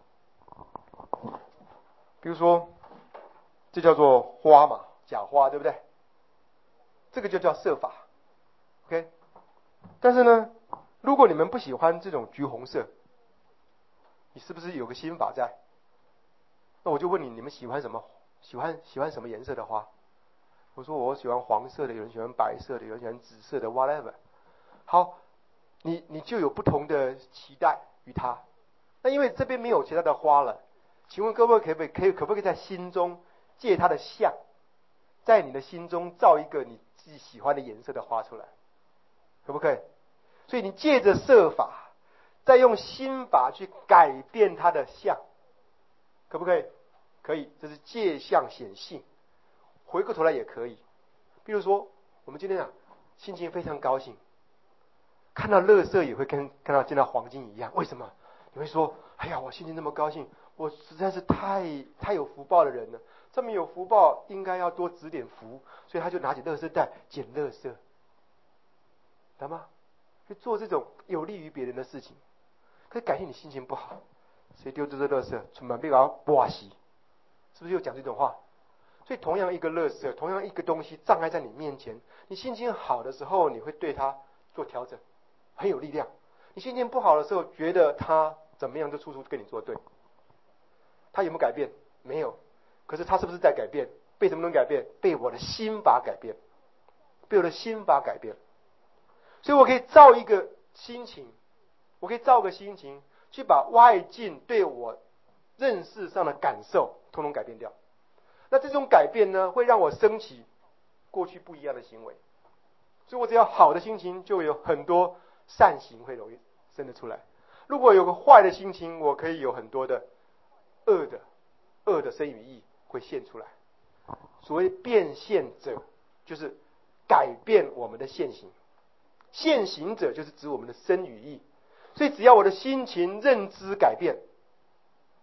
比如说，这叫做花嘛，假花，对不对？这个就叫色法 ，OK。但是呢，如果你们不喜欢这种橘红色，你是不是有个心法在？那我就问你，你们喜欢什么？喜欢喜欢什么颜色的花？我说我喜欢黄色的，有人喜欢白色的，有人喜欢紫色的 ，whatever。好，你你就有不同的期待于它。那因为这边没有其他的花了，请问各位可不可以可以可不可以在心中借它的像，在你的心中造一个你自己喜欢的颜色的花出来，可不可以？所以你借着色法，再用心法去改变它的像，可不可以？可以，这是借相显性。回过头来也可以，比如说我们今天啊心情非常高兴，看到垃圾也会跟看到见到黄金一样。为什么？你会说，哎呀，我心情那么高兴，我实在是太太有福报的人了，这么有福报应该要多植点福，所以他就拿起垃圾袋捡垃圾，懂吗？去做这种有利于别人的事情。可是改天你心情不好，谁丢这些垃圾，充满被搞刮洗，是不是又讲这种话？所以同样一个垃圾，同样一个东西障碍在你面前，你心情好的时候，你会对它做调整，很有力量。你心情不好的时候，觉得它怎么样，就处处跟你作对。它有没有改变？没有。可是它是不是在改变？被什么能改变？被我的心法改变，被我的心法改变。所以我可以造一个心情，我可以造个心情，去把外境对我认识上的感受统统改变掉。那这种改变呢，会让我升起过去不一样的行为。所以我只要好的心情，就有很多善行会容易生得出来。如果有个坏的心情，我可以有很多的恶的恶的生与义会现出来。所谓变现者，就是改变我们的现行。现行者就是指我们的身与意。所以只要我的心情认知改变，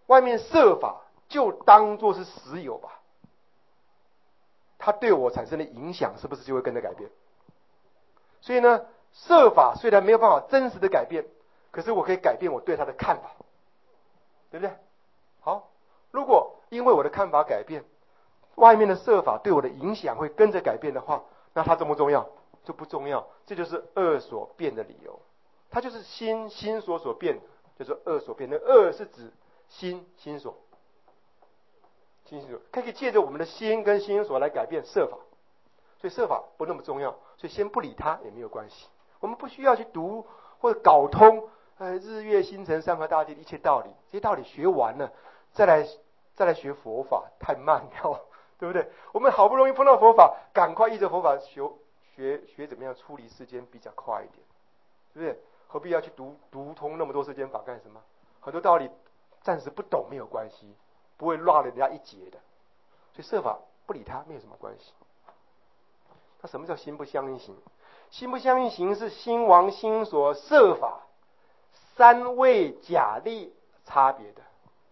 外面设法就当作是实有吧，它对我产生的影响是不是就会跟着改变？所以呢，设法虽然没有办法真实的改变，可是我可以改变我对它的看法，对不对？好，如果因为我的看法改变，外面的设法对我的影响会跟着改变的话，那它重不重要？就不重要。这就是恶所变的理由，它就是心心所所变的，就是恶所变。那恶是指心心所，心心所可以借着我们的心跟心所来改变设法，所以设法不那么重要，所以先不理它也没有关系。我们不需要去读或者搞通呃日月星辰山河大地的一切道理，这些道理学完了再来再来学佛法太慢了，对不对？我们好不容易碰到佛法，赶快依着佛法学学学怎么样处理世间比较快一点，对不对？何必要去读读通那么多世间法干什么？很多道理暂时不懂没有关系，不会落了人家一截的，所以设法不理他没有什么关系。那什么叫心不相应行？心不相应行是心王心所设法三位假立差别的。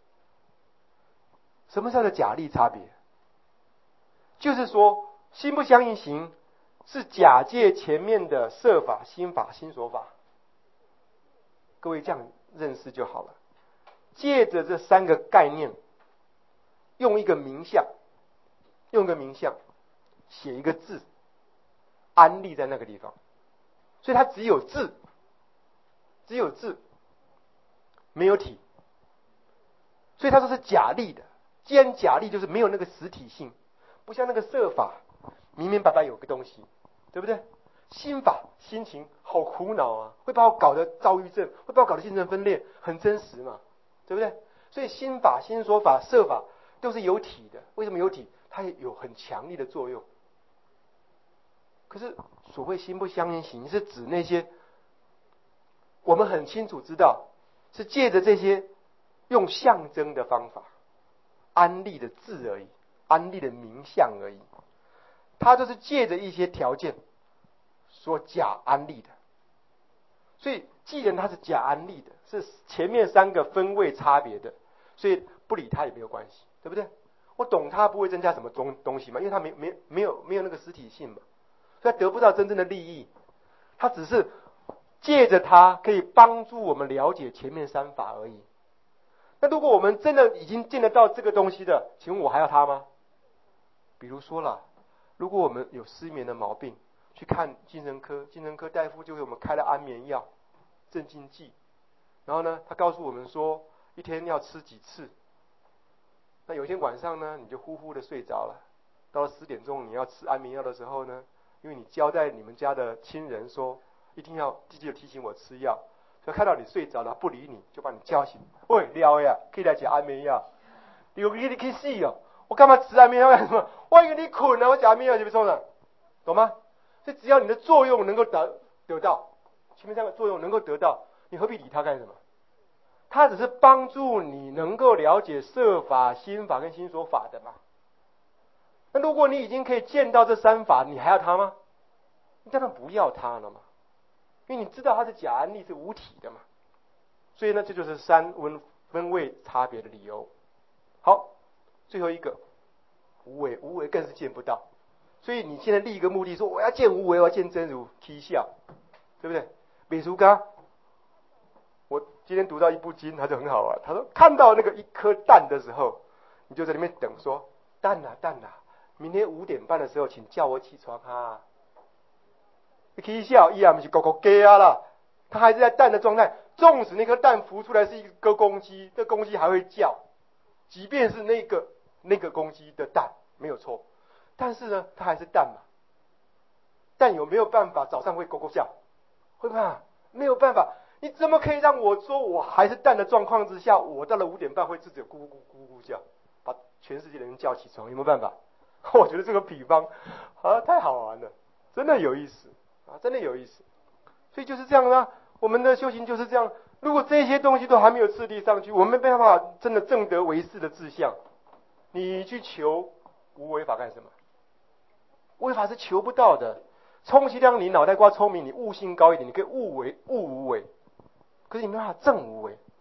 什么叫做假立差别？就是说心不相应行是假借前面的设法心法心所法，各位这样认识就好了。借着这三个概念，用一个名相，用一个名相写一个字，安立在那个地方，所以它只有字，只有字，没有体，所以它都是假立的。既然假立，就是没有那个实体性，不像那个设法明明白白有个东西，对不对？心法心情好苦恼啊，会把我搞得躁郁症，会把我搞得精神分裂，很真实嘛，对不对？所以心法心所法设法都是有体的。为什么有体？它也有很强力的作用。可是所谓心不相应行，是指那些我们很清楚知道是借着这些用象征的方法安立的字而已，安立的名相而已，它就是借着一些条件所假安立的。所以既然它是假安立的，是前面三个分位差别的，所以不理它也没有关系，对不对？我懂它不会增加什么东东西嘛，因为它没没没有没有那个实体性嘛，所以它得不到真正的利益。它只是借着它可以帮助我们了解前面三法而已。那如果我们真的已经见得到这个东西的，请问我还要它吗？比如说了，如果我们有失眠的毛病，去看精神科，精神科大夫就给我们开了安眠药、镇静剂，然后呢，他告诉我们说一天要吃几次。那有一天晚上呢，你就呼呼的睡着了，到了十点钟你要吃安眠药的时候呢，因为你交代你们家的亲人说一定要记得提醒我吃药，所以看到你睡着了不理你，就把你叫醒，喂，撩呀，可以来吃安眠药，你有你去死哦！我干嘛吃安眠药干什么？我以为你困了，我吃安眠药就不错了，懂吗？所以只要你的作用能够得得到，前面三个作用能够得到，你何必理它干什么？它只是帮助你能够了解设法、心法跟心所法的嘛。那如果你已经可以见到这三法，你还要它吗？你当然不要它了嘛，因为你知道它是假安立，是无体的嘛。所以呢，这就是三温分位差别的理由。好，最后一个无为，无为更是见不到。所以你现在立一个目的，说我要见无为，我要见真如，啼笑，对不对？美术家，我今天读到一部经，它就很好玩。他说，看到那个一颗蛋的时候，你就在里面等，说蛋啊蛋啊，明天五点半的时候，请叫我起床啊。啼笑，依然不是狗狗鸡啊啦，它还是在蛋的状态。纵使那颗蛋孵出来是一个公鸡，这公鸡还会叫，即便是那个那个公鸡的蛋没有错。但是呢，它还是蛋嘛，蛋有没有办法早上会咕咕叫？会吧？没有办法。你怎么可以让我说我还是蛋的状况之下，我到了五点半会自己咕咕咕咕咕叫，把全世界的人叫起床？有没有办法？我觉得这个比方啊太好玩了，真的有意思啊，真的有意思。所以就是这样啊，我们的修行就是这样。如果这些东西都还没有次第上去，我们没办法真的证得为是的志向。你去求无为法干什么？无为法是求不到的，充其量你脑袋瓜聪明，你悟性高一点，你可以悟为悟无为，可是你没办法证无为，你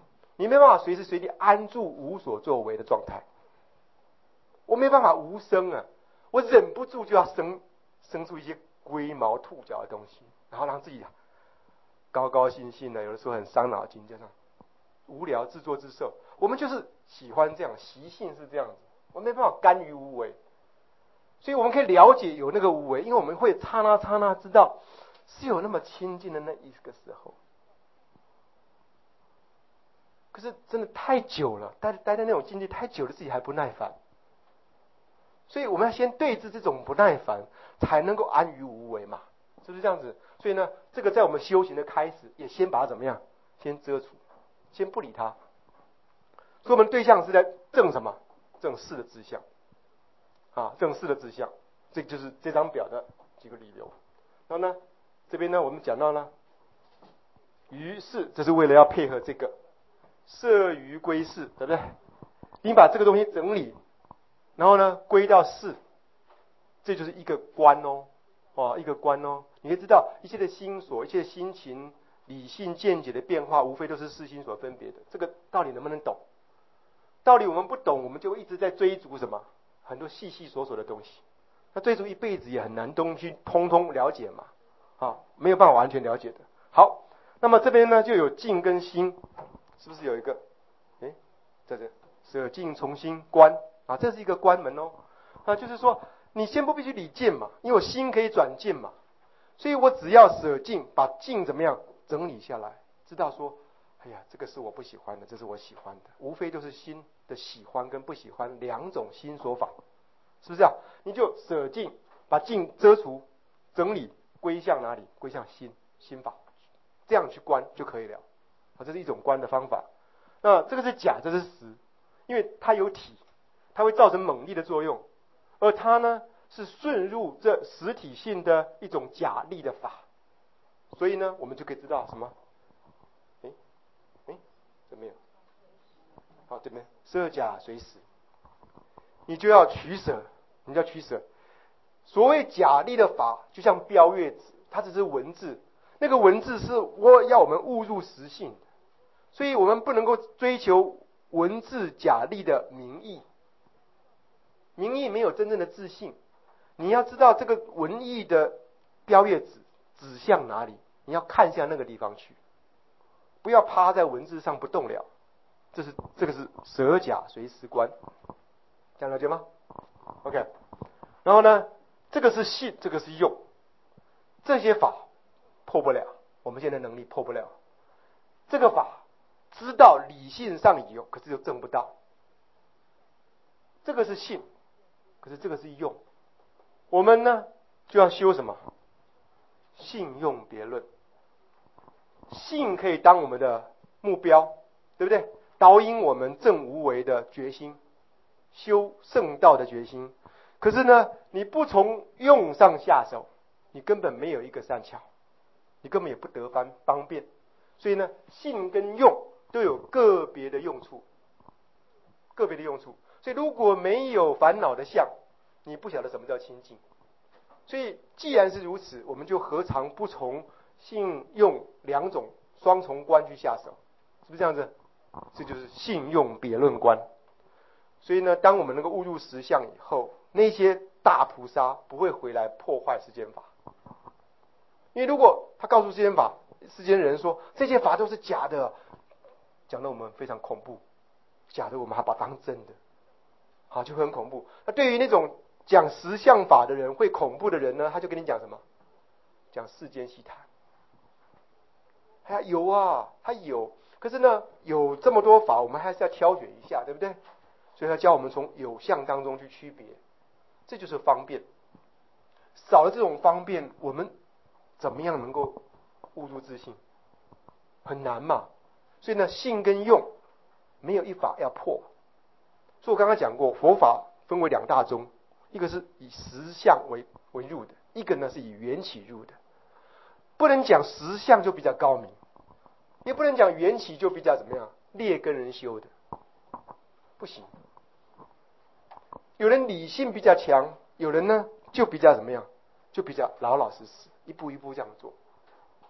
你没办法随时随地安住无所作为的状态。我没办法无声啊，我忍不住就要生生出一些龟毛兔角的东西，然后让自己高高兴兴的，有的时候很伤脑筋，这样无聊自作自受。我们就是喜欢这样，习性是这样子，我没办法甘于无为。所以我们可以了解有那个无为，因为我们会刹那刹那知道是有那么亲近的那一个时候。可是真的太久了，待待在那种境界太久了，自己还不耐烦。所以我们要先对治这种不耐烦，才能够安于无为嘛，是不是这样子？所以呢，这个在我们修行的开始，也先把它怎么样？先遮除，先不理它。所以我们对象是在正什么？正视的志向啊，正视的志向，这就是这张表的几个理由。然后呢，这边呢，我们讲到了于是，这是为了要配合这个摄于归事，对不对？你把这个东西整理，然后呢归到事，这就是一个观哦，哦，一个观哦。你可以知道一切的心所、一切的心情、理性见解的变化，无非都是事心所分别的。这个道理能不能懂？道理我们不懂，我们就一直在追逐什么很多细细琐琐的东西。那追逐一辈子也很难东西通通了解嘛，啊，没有办法完全了解的。好，那么这边呢就有静跟心，是不是有一个？哎，在这舍静从心观啊，这是一个关门哦。啊，就是说你先不必去理见嘛，因为我心可以转见嘛，所以我只要舍静，把静怎么样整理下来，知道说，哎呀，这个是我不喜欢的，这是我喜欢的，无非都是心的喜欢跟不喜欢两种心所法，是不是啊？你就舍静，把静遮除，整理归向哪里？归向心心法，这样去观就可以了。啊，这是一种观的方法。那这个是假，这是实，因为它有体，它会造成猛力的作用，而它呢是顺入这实体性的一种假力的法，所以呢，我们就可以知道什么？哎哎，这边有，好，这边舍假随实，你就要取舍，你就要取舍。所谓假力的法，就像标月纸，它只是文字，那个文字是我要我们误入实性的，所以我们不能够追求文字假力的名义，名义没有真正的自信。你要知道这个文义的标月纸指向哪里，你要看向那个地方去，不要趴在文字上不动了。这是这个是舍假随实观，这样了解吗 ？OK， 然后呢，这个是信，这个是用，这些法破不了，我们现在能力破不了。这个法知道理性上有，可是又证不到。这个是信，可是这个是用。我们呢就要修什么？信用别论。信可以当我们的目标，对不对？导引我们正无为的决心，修圣道的决心。可是呢，你不从用上下手，你根本没有一个善巧，你根本也不得方方便。所以呢，信跟用都有个别的用处，个别的用处。所以如果没有烦恼的相，你不晓得什么叫清净。所以既然是如此，我们就何尝不从信用两种双重观去下手，是不是这样子？这就是信用别论观。所以呢，当我们能够悟入实相以后，那些大菩萨不会回来破坏世间法。因为如果他告诉世间法世间人说这些法都是假的，讲得我们非常恐怖，假的我们还把它当真的，好，就会很恐怖。那对于那种讲实相法的人，会恐怖的人呢，他就跟你讲什么？讲世间细谈。哎呀，有啊，他有，可是呢，有这么多法，我们还是要挑选一下，对不对？所以他教我们从有相当中去区别，这就是方便。少了这种方便，我们怎么样能够悟入自性？很难嘛。所以呢，信跟用没有一法要破。所以我刚刚讲过，佛法分为两大宗，一个是以实相为为入的，一个呢是以缘起入的。不能讲实相就比较高明，也不能讲缘起就比较怎么样劣根人修的，不行。有人理性比较强，有人呢就比较怎么样，就比较老老实实，一步一步这样做。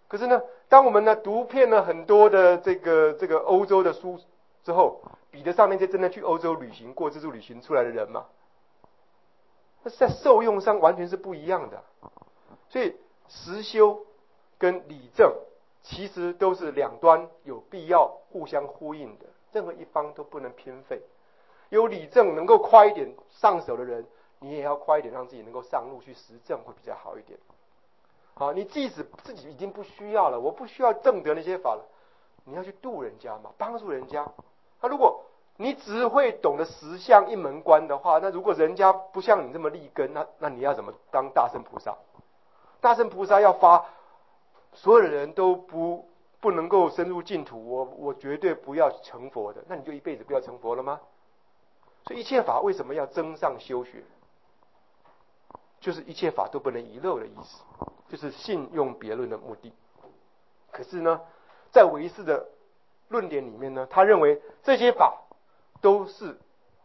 可是呢，当我们呢读遍了很多的这个这个欧洲的书之后，比得上那些真的去欧洲旅行过自助旅行出来的人嘛？那在受用上完全是不一样的。所以实修跟理证其实都是两端有必要互相呼应的，任何一方都不能偏废。有理证能够快一点上手的人，你也要快一点让自己能够上路去实证，会比较好一点。好，你即使自己已经不需要了，我不需要证得那些法了，你要去度人家嘛，帮助人家。那如果你只会懂得十相一门关的话，那如果人家不像你这么立根，那那你要怎么当大乘菩萨？大乘菩萨要发所有的人都不不能够深入净土，我我绝对不要成佛的，那你就一辈子不要成佛了吗？所以一切法为什么要增上修学？就是一切法都不能遗漏的意思，就是信用别论的目的。可是呢，在唯识的论点里面呢，他认为这些法都是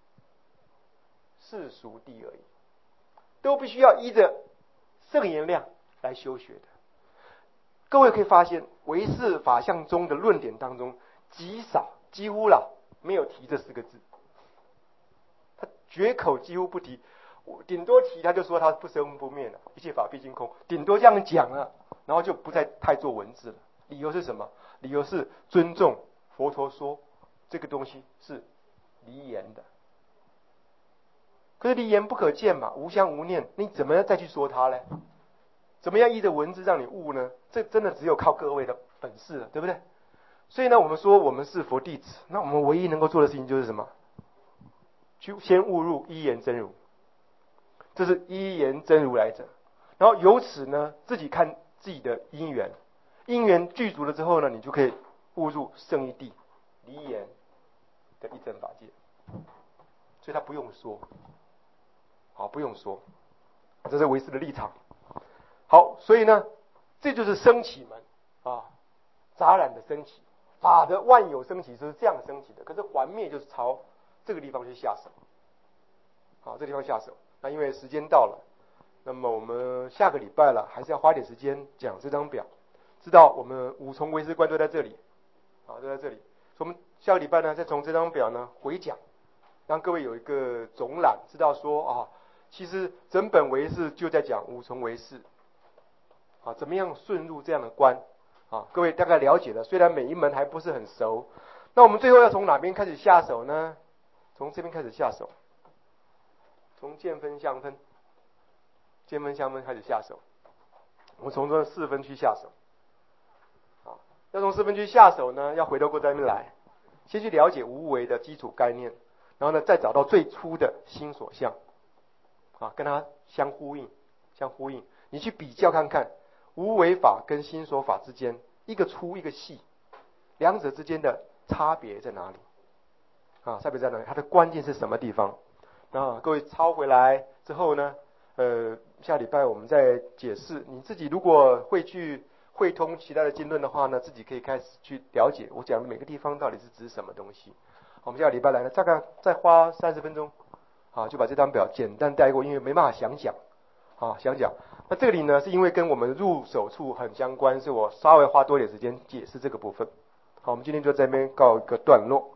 世俗谛而已，都必须要依着圣言量来修学的。各位可以发现，唯识法相中的论点当中，极少几乎啦没有提这四个字，他绝口几乎不提，顶多提他就说他不生不灭了，一切法毕竟空，顶多这样讲了，然后就不再太做文字了。理由是什么？理由是尊重佛陀说这个东西是离言的。可是离言不可见嘛，无相无念，你怎么样再去说它呢？怎么样依着文字让你悟呢？这真的只有靠各位的本事了，对不对？所以呢，我们说我们是佛弟子，那我们唯一能够做的事情就是什么？去先悟入一言真如，这是一言真如来者。然后由此呢，自己看自己的因缘，因缘具足了之后呢，你就可以悟入圣义谛离言的一真法界。所以他不用说，好，不用说，这是唯识的立场。好，所以呢，这就是升起门啊，杂染的升起，法的万有升起就是这样升起的。可是还灭就是朝这个地方去下手，好，这个地方下手。那因为时间到了，那么我们下个礼拜了，还是要花点时间讲这张表，知道我们五重唯识观都在这里，啊，都在这里。所以我们下个礼拜呢，再从这张表呢回讲，让各位有一个总览，知道说啊，其实整本唯识就在讲五重唯识。啊，怎么样顺入这样的关？啊，各位大概了解了。虽然每一门还不是很熟，那我们最后要从哪边开始下手呢？从这边开始下手，从见分相分、见分相分开始下手。我们从这四分区下手。啊，要从四分区下手呢，要回头过这边来，先去了解无为的基础概念，然后呢，再找到最初的心所相，啊，跟它相呼应，相呼应。你去比较看看。无为法跟心所法之间，一个粗一个细，两者之间的差别在哪里？啊，差别在哪里？它的关键是什么地方？啊，各位抄回来之后呢，呃，下礼拜我们再解释。你自己如果会去汇通其他的经论的话呢，自己可以开始去了解我讲的每个地方到底是指什么东西。我们下礼拜来呢，大概再花三十分钟，啊，就把这张表简单带过，因为没办法详讲。啊，想讲，那这里呢，是因为跟我们入手处很相关，所以我稍微花多点时间解释这个部分。好，我们今天就在这边告一个段落。